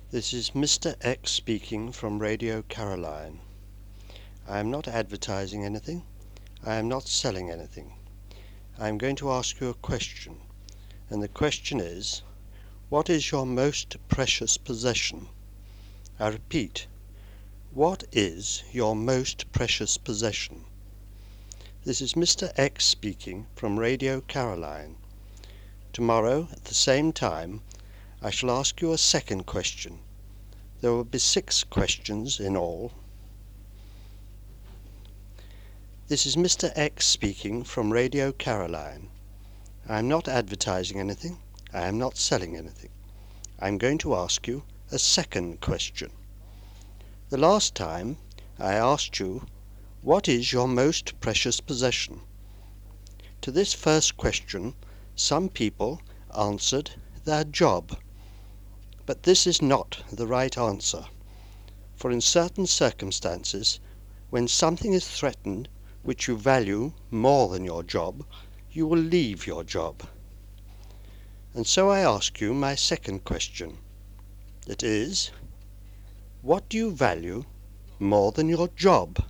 This is Mr. X speaking from Radio Caroline. I am not advertising anything. I am not selling anything. I am going to ask you a question, and the question is, what is your most precious possession? I repeat, what is your most precious possession? This is Mr. X speaking from Radio Caroline. Tomorrow, at the same time, I shall ask you a second question. There will be 6 questions in all. This is Mr. X speaking from Radio Caroline. I am not advertising anything. I am not selling anything. I am going to ask you a second question. The last time I asked you, what is your most precious possession? To this first question, some people answered their job. But this is not the right answer, for in certain circumstances, when something is threatened which you value more than your job, you will leave your job. And so I ask you my second question. It is, what do you value more than your job?